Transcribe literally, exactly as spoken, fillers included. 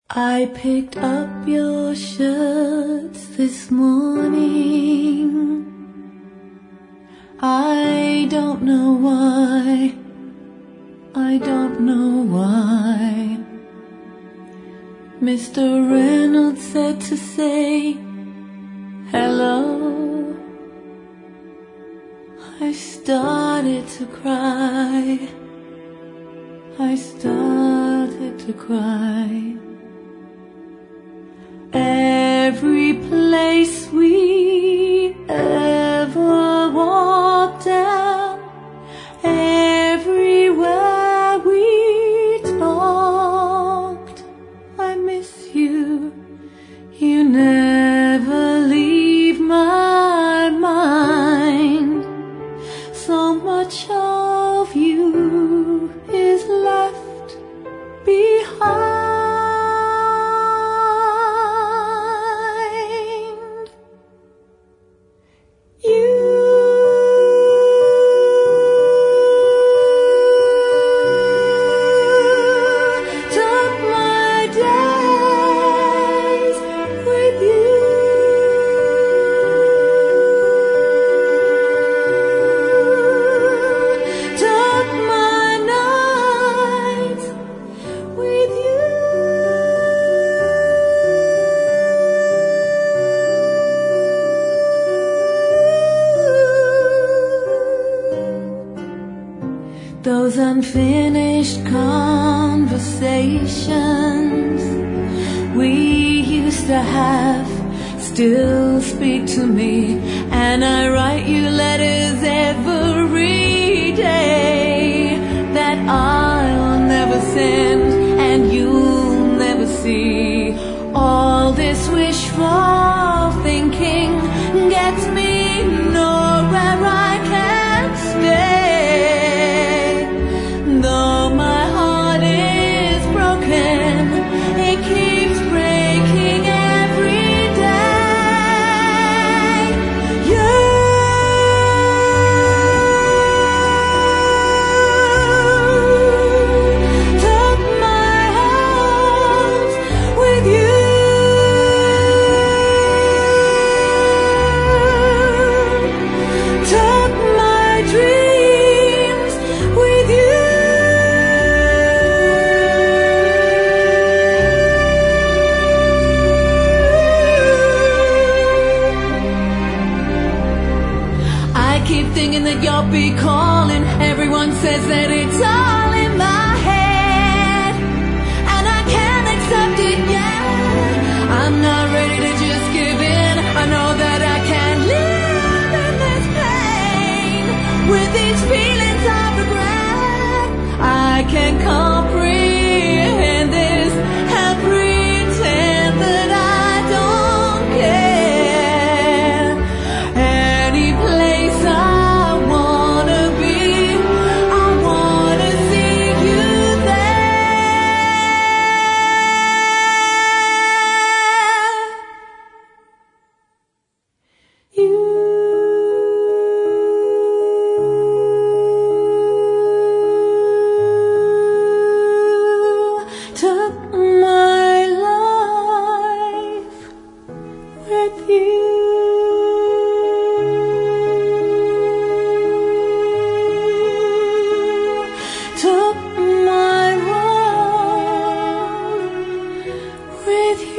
I picked up your shirts this morning. I don't know why, I don't know why. Mister Reynolds said to say hello. I started to cry, I started to cry. Every place we ever walked down, everywhere we talked, I miss you, you never leave my mind. So much of you is left behind. Those unfinished conversations we used to have still speak to me, and I write you letters every day that I'll never send and you'll never see. All this wishful thinking gets me nowhere, I can't stay. Though my heart is broken, it keeps breaking every day. You took my hopes with you. Took my dreams with you. I keep thinking that you'll be calling. Everyone says that it's all in my head, and I can't accept it yet. I'm not ready to just give in. I know that I can't live in this pain with these feelings of regret. I can't comprehend this and pretend that I don't care. Any place I wanna be, I wanna see you there. You took my life with you. Took my world with you.